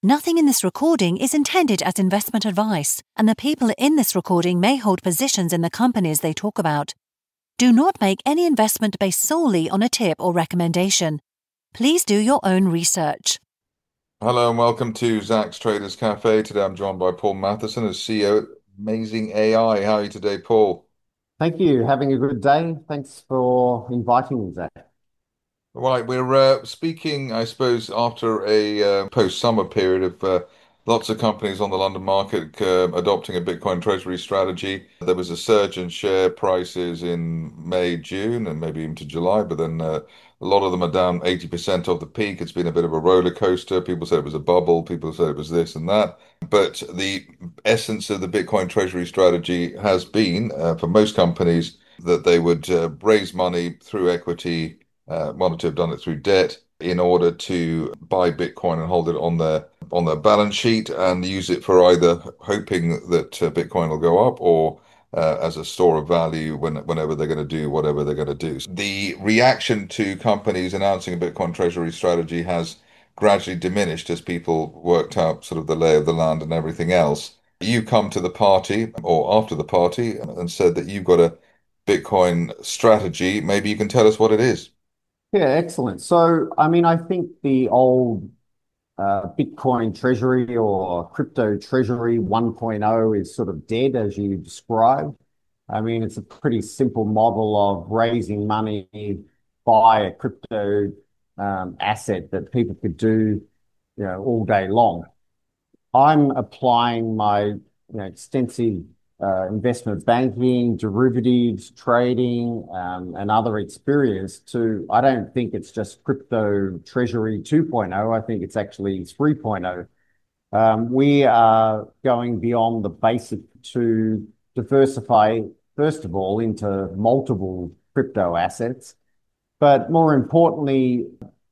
Nothing in this recording is intended as investment advice, and the people in this recording may hold positions in the companies they talk about. Do not make any investment based solely on a tip or recommendation. Please do your own research. Hello and welcome to Zach's Traders Cafe. Today I'm joined by Paul Matheson as CEO at Amazing AI. How are you today, Paul? Thank you. Having a good day. Thanks for inviting me, Zach. Right, we're speaking, I suppose, after a post-summer period of lots of companies on the London market adopting a Bitcoin treasury strategy. There was a surge in share prices in May, June, and maybe into July, but then a lot of them are down 80% of the peak. It's been a bit of a roller coaster. People said it was a bubble, people said it was this and that. But the essence of the Bitcoin treasury strategy has been, for most companies, that they would raise money through equity. One or two have done it through debt in order to buy Bitcoin and hold it on their balance sheet and use it for either hoping that Bitcoin will go up or as a store of value whenever they're going to do whatever they're going to do. The reaction to companies announcing a Bitcoin treasury strategy has gradually diminished as people worked out sort of the lay of the land and everything else. You come to the party or after the party and said that you've got a Bitcoin strategy. Maybe you can tell us what it is. Yeah, excellent. I think the old Bitcoin treasury or crypto treasury 1.0 is sort of dead, as you described. It's a pretty simple model of raising money by a crypto asset that people could do, all day long. I'm applying my extensive investment banking, derivatives, trading, and other experience to, I don't think it's just crypto treasury 2.0. I think it's actually 3.0. We are going beyond the basic to diversify, first of all, into multiple crypto assets, but more importantly,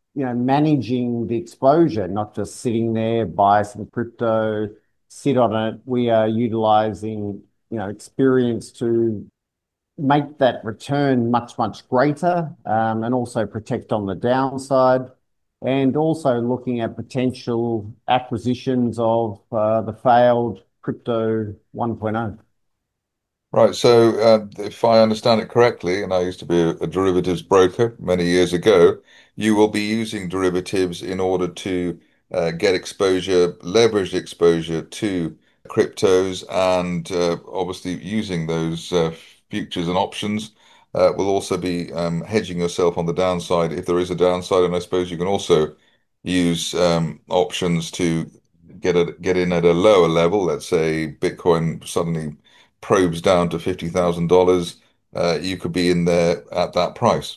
managing the exposure, not just sitting there, buy some crypto, sit on it. We are utilizing, experience to make that return much, much greater, and also protect on the downside, and also looking at potential acquisitions of the failed crypto 1.0. Right. So, if I understand it correctly, and I used to be a derivatives broker many years ago, you will be using derivatives in order to get exposure, leveraged exposure to cryptos, and obviously using those futures and options will also be hedging yourself on the downside if there is a downside. And I suppose you can also use options to get in at a lower level. Let's say Bitcoin suddenly probes down to $50,000, you could be in there at that price.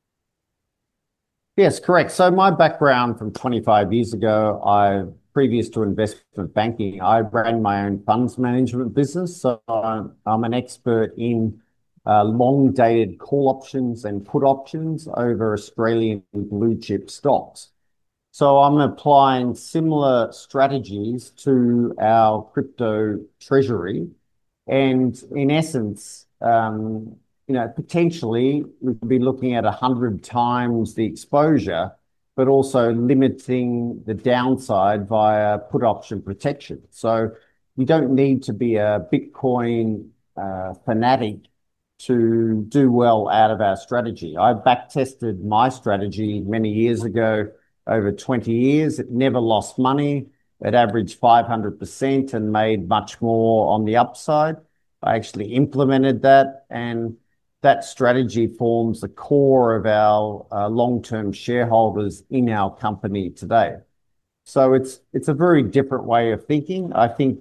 Yes, correct. So my background from 25 years ago, previous to investment banking, I ran my own funds management business. So I'm an expert in long dated call options and put options over Australian blue chip stocks. So I'm applying similar strategies to our crypto treasury. And in essence, potentially we could be looking at 100 times the exposure, but also limiting the downside via put option protection. So you don't need to be a Bitcoin fanatic to do well out of our strategy. I back tested my strategy many years ago, over 20 years. It never lost money. It averaged 500% and made much more on the upside. I actually implemented that, and that strategy forms the core of our long-term shareholders in our company today. So it's a very different way of thinking. I think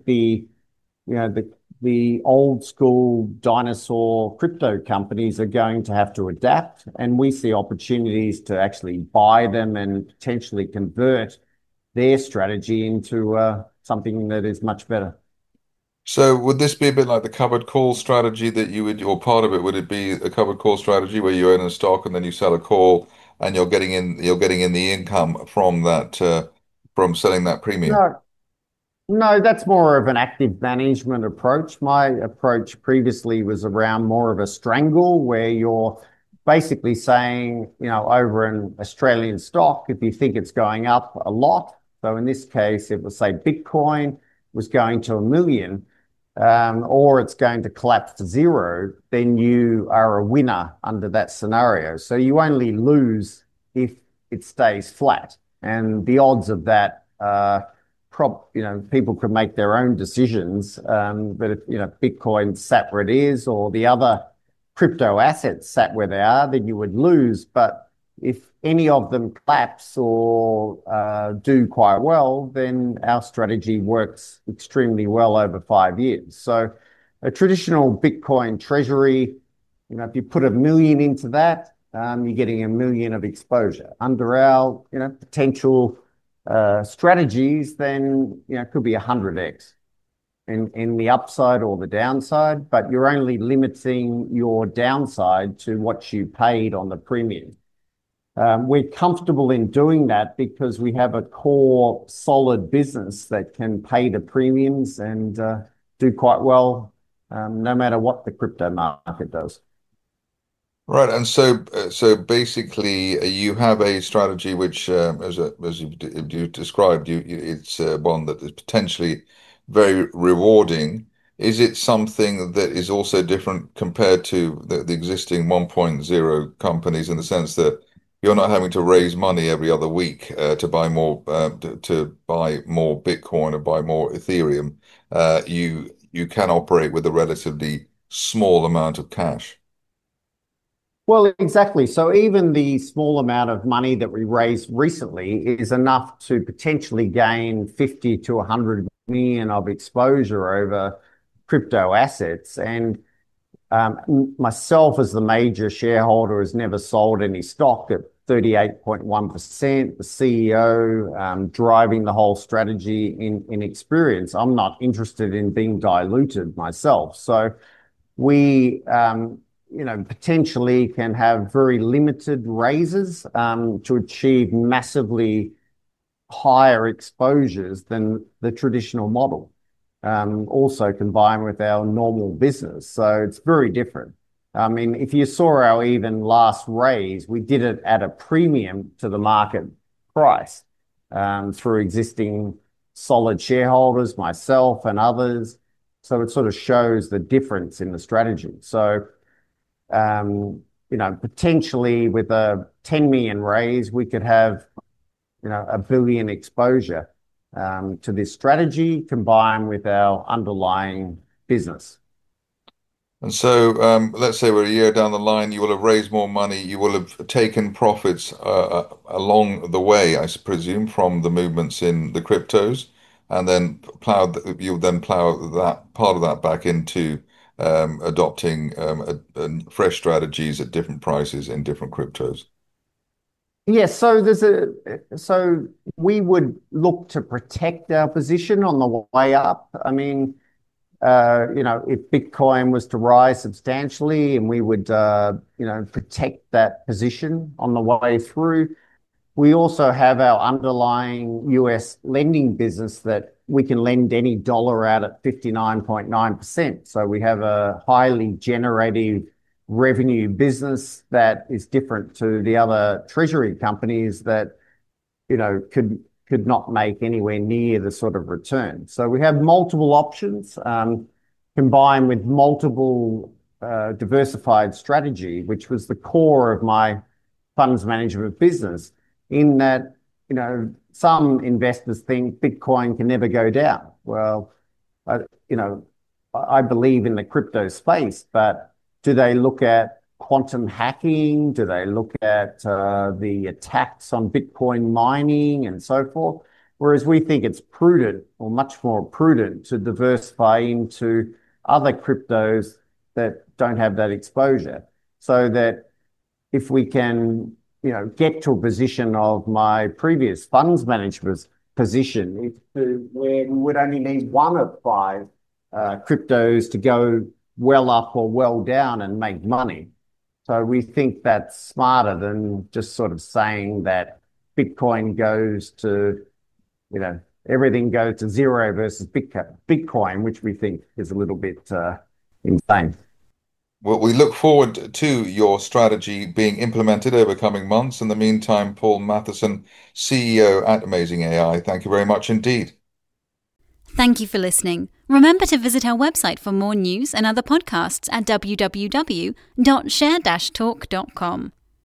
the old school dinosaur crypto companies are going to have to adapt, and we see opportunities to actually buy them and potentially convert their strategy into something that is much better. So would this be a bit like the covered call strategy that you would, or part of it, would it be a covered call strategy where you own a stock and then you sell a call and you're getting in the income from that, from selling that premium? No, no, that's more of an active management approach. My approach previously was around more of a strangle where you're basically saying, over an Australian stock, if you think it's going up a lot, So in this case, it was say Bitcoin was going to 1 million, or it's going to collapse to zero, then you are a winner under that scenario. So you only lose if it stays flat. And the odds of that, people could make their own decisions. But if, Bitcoin sat where it is, or the other crypto assets sat where they are, then you would lose. But if any of them collapse or do quite well, then our strategy works extremely well over 5 years. So a traditional Bitcoin treasury, if you put 1 million into that, you're getting 1 million of exposure. Under our, potential strategies, then, it could be 100x in the upside or the downside, but you're only limiting your downside to what you paid on the premium. We're comfortable in doing that because we have a core solid business that can pay the premiums and do quite well, no matter what the crypto market does. Right, and so basically, you have a strategy which, as you described, it's one that is potentially very rewarding. Is it something that is also different compared to the existing 1.0 companies in the sense that you're not having to raise money every other week to buy more Bitcoin or buy more Ethereum? You can operate with a relatively small amount of cash. Well, exactly. So even the small amount of money that we raised recently is enough to potentially gain 50 to 100 million of exposure over crypto assets. And myself, as the major shareholder, has never sold any stock at 38.1%. The CEO driving the whole strategy in experience. I'm not interested in being diluted myself. So we potentially can have very limited raises to achieve massively higher exposures than the traditional model. Also combined with our normal business. So it's very different. I mean, if you saw our even last raise, we did it at a premium to the market price through existing solid shareholders, myself and others. So it sort of shows the difference in the strategy. So potentially with a 10 million raise, we could have, 1 billion exposure to this strategy combined with our underlying business. And so let's say we're a year down the line, you will have raised more money, you will have taken profits along the way, I presume, from the movements in the cryptos, and then you'll then plow that part of that back into adopting fresh strategies at different prices in different cryptos. Yes, so we would look to protect our position on the way up. I mean, if Bitcoin was to rise substantially, and we would, protect that position on the way through. We also have our underlying US lending business that we can lend any dollar out at 59.9%. So we have a highly generative revenue business that is different to the other treasury companies that, could not make anywhere near the sort of return. So we have multiple options combined with multiple diversified strategy, which was the core of my funds management business, in that, some investors think Bitcoin can never go down. Well, I believe in the crypto space, but do they look at quantum hacking? Do they look at the attacks on Bitcoin mining and so forth? Whereas we think it's prudent, or much more prudent, to diversify into other cryptos that don't have that exposure. So that if we can, get to a position of my previous funds management position, where we would only need one of five cryptos to go well up or well down and make money. So we think that's smarter than just sort of saying that Bitcoin goes to, everything goes to zero versus Bitcoin, which we think is a little bit insane. Well, we look forward to your strategy being implemented over coming months. In the meantime, Paul Matheson, CEO at Amazing AI, thank you very much indeed. Thank you for listening. Remember to visit our website for more news and other podcasts at www.share-talk.com.